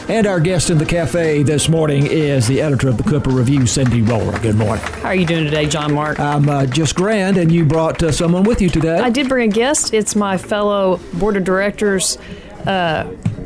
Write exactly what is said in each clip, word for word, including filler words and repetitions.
And our guest in the cafe this morning is the editor of the Cooper Review, Cindy Roller. Good morning. How are you doing today, John Mark? I'm uh, just grand, and you brought uh, someone with you today. I did bring a guest. It's my fellow board of directors uh,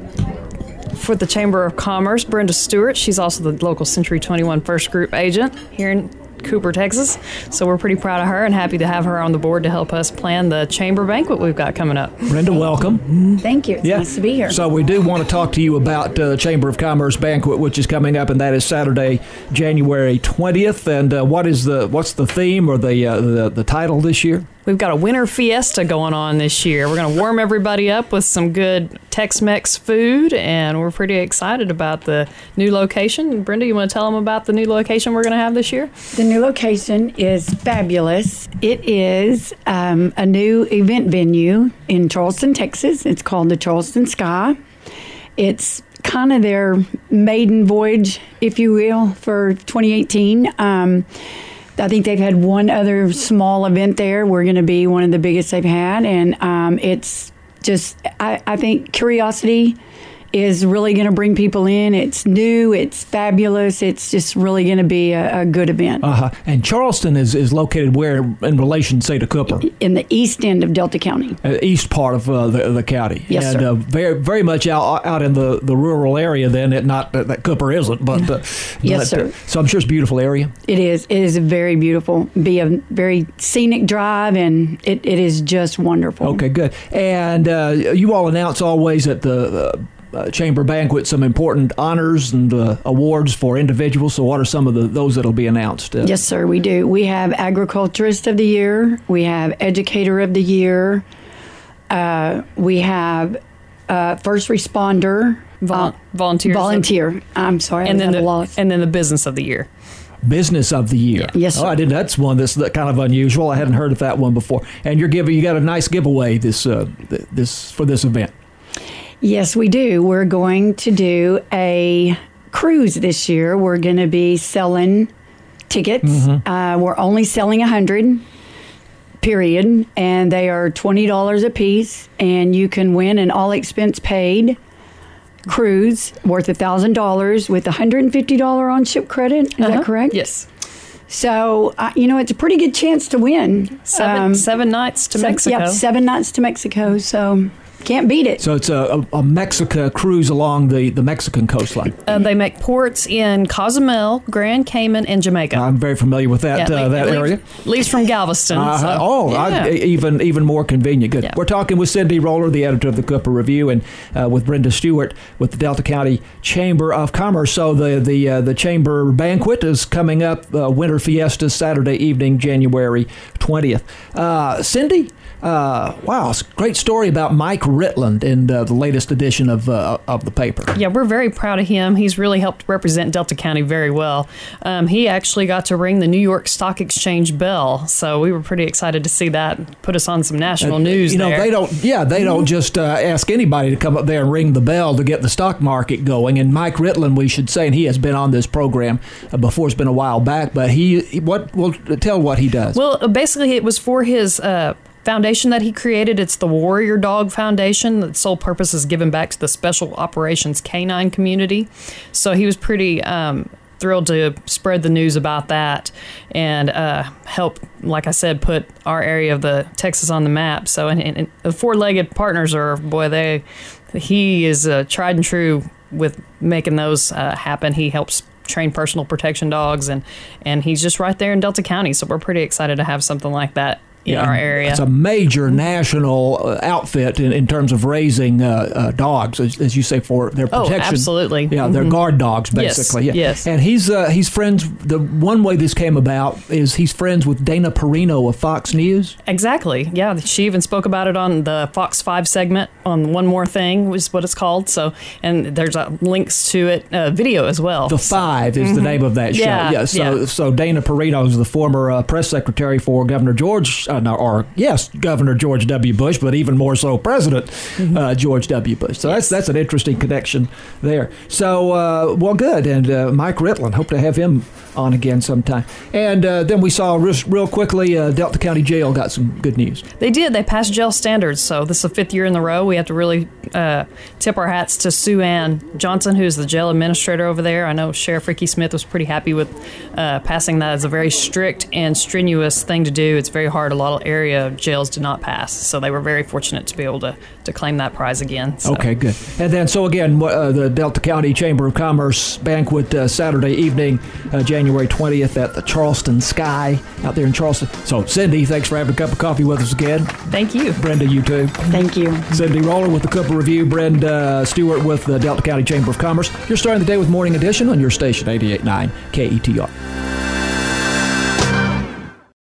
for the Chamber of Commerce, Brenda Stewart. She's also the local Century twenty-one First Group agent here in Cooper, Texas. So we're pretty proud of her and happy to have her on the board to help us plan the chamber banquet we've got coming up. Brenda, welcome. Thank you. It's yeah. nice to be here. So we do want to talk to you about uh, Chamber of Commerce banquet, which is coming up, and that is Saturday, January twentieth. And uh, what is the what's the theme or the, uh, the the title this year? We've got a winter fiesta going on this year. We're going to warm everybody up with some good Tex-Mex food, and we're pretty excited about the new location. Brenda, you want to tell them about the new location we're going to have this year? The new location is fabulous. It is um, a new event venue in Charleston, Texas. It's called the Charleston Sky. It's kind of their maiden voyage, if you will, for twenty eighteen. Um, I think they've had one other small event there. We're going to be one of the biggest they've had. And um, it's just, I, I think curiosity is really going to bring people in. It's new. It's fabulous. It's just really going to be a, a good event. Uh-huh. And Charleston is, is located where in relation, say, to Cooper? In the east end of Delta County. Uh, east part of uh, the, the county. Yes, and, sir. Uh, very very much out out in the, the rural area then. It not uh, that Cooper isn't, but... Uh, yes, but, sir. Uh, so I'm sure it's a beautiful area. It is. It is very beautiful. Be a very scenic drive, and it, it is just wonderful. Okay, good. And uh, you all announce always at the... Uh, Uh, chamber banquet some important honors and uh, awards for individuals. So what are some of the those that'll be announced? Uh, yes, sir, we do. We have Agriculturist of the Year. We have Educator of the Year. Uh, we have uh, First Responder. Vol- uh, volunteers. Volunteer. I'm sorry. And I then, was at the, a loss. and then the Business of the Year. Business of the Year. Yes, sir. Oh, I did. That's one that's kind of unusual. I hadn't heard of that one before. And you're giving you got a nice giveaway this uh, th- this for this event. Yes, we do. We're going to do a cruise this year. We're going to be selling tickets. Mm-hmm. Uh, we're only selling one hundred, period, and they are twenty dollars a piece, and you can win an all-expense-paid cruise worth one thousand dollars with one hundred fifty dollars on-ship credit. Is Uh-huh. that correct? Yes. So, uh, you know, it's a pretty good chance to win. Seven, Um, seven nights to seven, Mexico. Yeah, seven nights to Mexico, so... Can't beat it. So it's a, a, a Mexico cruise along the, the Mexican coastline. Uh, they make ports in Cozumel, Grand Cayman, and Jamaica. I'm very familiar with that Yeah, uh, leave- that leave- area. Leaves from Galveston. Uh, so, oh, yeah. I, even even more convenient. Good. Yeah. We're talking with Cindy Roller, the editor of the Cooper Review, and uh, with Brenda Stewart with the Delta County Chamber of Commerce. So the the uh, the chamber banquet is coming up. Uh, Winter Fiesta Saturday evening, January twentieth. Uh, Cindy. Uh, wow, it's a great story about Mike Ritland in uh, the latest edition of uh, of the paper. Yeah, we're very proud of him. He's really helped represent Delta County very well. Um, he actually got to ring the New York Stock Exchange bell, so we were pretty excited to see that put us on some national And, news. You know, there. they don't. Yeah, they don't just uh, ask anybody to come up there and ring the bell to get the stock market going. And Mike Ritland, we should say, and he has been on this program uh, before. It's been a while back, but he, he what will tell what he does. Well, basically, it was for his. Uh, foundation that he created. It's the Warrior Dog Foundation. The sole purpose is giving back to the Special Operations Canine community. So he was pretty um, thrilled to spread the news about that and uh, help, like I said, put our area of the Texas on the map. So and, and the four-legged partners are, boy, they he is uh, tried and true with making those uh, happen. He helps train personal protection dogs, and, and he's just right there in Delta County. So we're pretty excited to have something like that in Yeah, our area. It's a major national uh, outfit in, in terms of raising uh, uh, dogs, as, as you say, for their Oh, protection. absolutely. Yeah, they're Mhm. guard dogs, basically. Yes, yeah. yes. And he's uh, he's friends. The one way this came about is he's friends with Dana Perino of Fox News. Exactly. Yeah, she even spoke about it on the Fox five segment on One More Thing, was what it's called. So, and there's uh, links to it, uh, video as well. The So- Five is the name of that show. Yeah, so yeah. so Dana Perino is the former uh, press secretary for Governor George uh, uh, no, or yes, Governor George W. Bush, but even more so President mm-hmm. uh, George W. Bush. So yes. that's that's an interesting connection there. So, uh, well, good. And uh, Mike Ritland, hope to have him on again sometime. And uh, then we saw real, real quickly uh, Delta County Jail got some good news. They did. They passed jail standards. So this is the fifth year in a row. We have to really uh, tip our hats to Sue Ann Johnson, who's the jail administrator over there. I know Sheriff Ricky Smith was pretty happy with uh, passing that as a very strict and strenuous thing to do. It's very hard. A lot of area jails do not pass. So they were very fortunate to be able to, to claim that prize again. So. Okay, good. And then, so again, uh, the Delta County Chamber of Commerce banquet uh, Saturday evening, uh, January twentieth at the Charleston Sky out there in Charleston. So, Cindy, thanks for having a cup of coffee with us again. Thank you. Brenda, you too. Thank you. Cindy Roller with the Cooper Review, Brenda Stewart with the Delta County Chamber of Commerce. You're starting the day with Morning Edition on your station, eighty-eight point nine K E T R.